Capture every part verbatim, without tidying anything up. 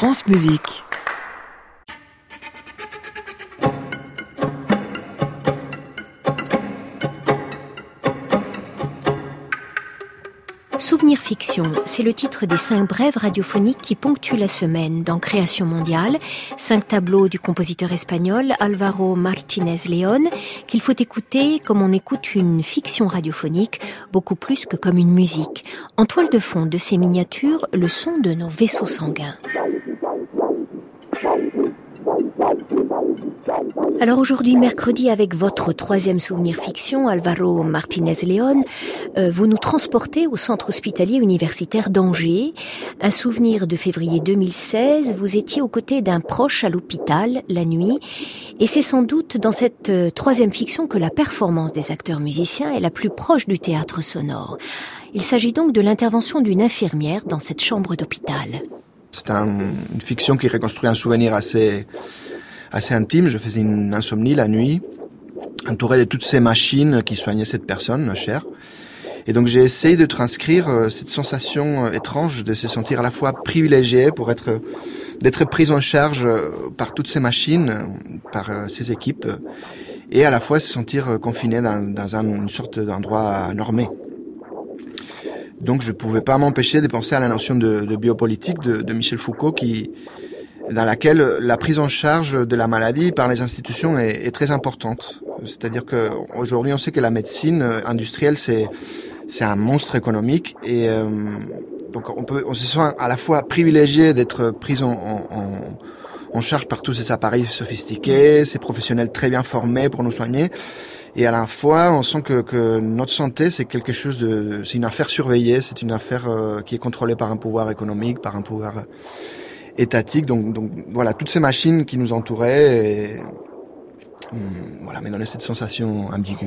France Musique. Souvenir fiction, c'est le titre des cinq brèves radiophoniques qui ponctuent la semaine dans Création mondiale, cinq tableaux du compositeur espagnol Álvaro Martínez León, qu'il faut écouter comme on écoute une fiction radiophonique, beaucoup plus que comme une musique. En toile de fond de ces miniatures, le son de nos vaisseaux sanguins. Alors aujourd'hui, mercredi, avec votre troisième souvenir fiction, Álvaro Martínez León, euh, vous nous transportez au centre hospitalier universitaire d'Angers. Un souvenir de février deux mille seize, vous étiez aux côtés d'un proche à l'hôpital, la nuit, et c'est sans doute dans cette euh, troisième fiction que la performance des acteurs musiciens est la plus proche du théâtre sonore. Il s'agit donc de l'intervention d'une infirmière dans cette chambre d'hôpital. C'est un, une fiction qui reconstruit un souvenir assez... assez intime. Je faisais une insomnie la nuit, entouré de toutes ces machines qui soignaient cette personne chère. Et donc j'ai essayé de transcrire cette sensation étrange de se sentir à la fois privilégié pour être, d'être pris en charge par toutes ces machines, par ces équipes, et à la fois se sentir confiné dans, dans un, une sorte d'endroit normé. Donc je pouvais pas m'empêcher de penser à la notion de, de biopolitique de, de Michel Foucault qui dans laquelle la prise en charge de la maladie par les institutions est, est très importante. C'est-à-dire qu'aujourd'hui, on sait que la médecine industrielle, c'est, c'est un monstre économique et euh, donc on peut, on se sent à la fois privilégié d'être pris en, en, en charge par tous ces appareils sophistiqués, ces professionnels très bien formés pour nous soigner, et à la fois, on sent que, que notre santé, c'est quelque chose de, c'est une affaire surveillée, c'est une affaire euh, qui est contrôlée par un pouvoir économique, par un pouvoir étatique, donc, donc voilà, toutes ces machines qui nous entouraient, et, hum, voilà, me donnaient cette sensation ambiguë.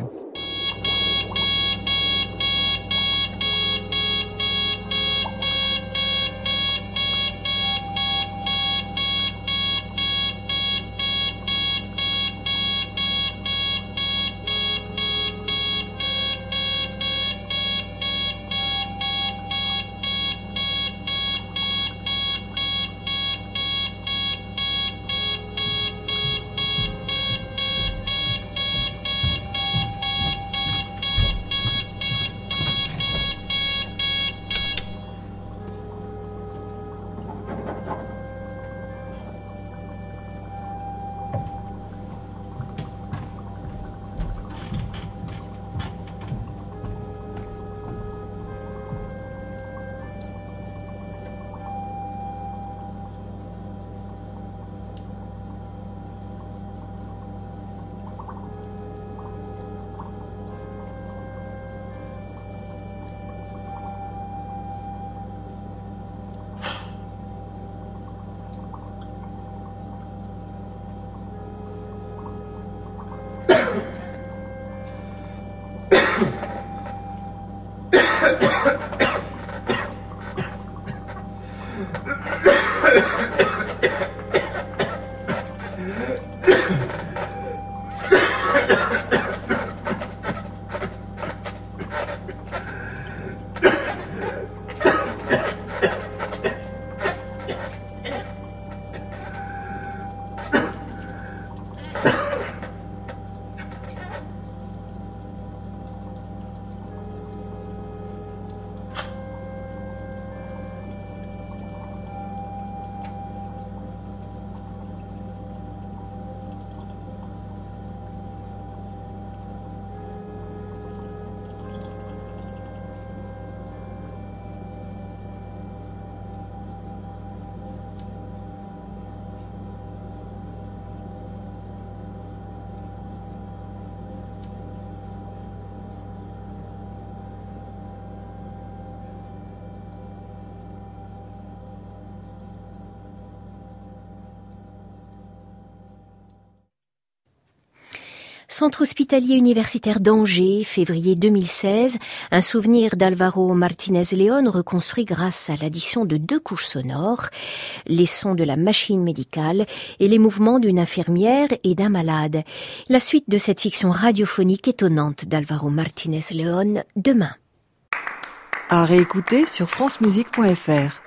Centre hospitalier universitaire d'Angers, février deux mille seize, un souvenir d'Álvaro Martínez León reconstruit grâce à l'addition de deux couches sonores, les sons de la machine médicale et les mouvements d'une infirmière et d'un malade. La suite de cette fiction radiophonique étonnante d'Álvaro Martínez León, demain. À réécouter sur francemusique point f r.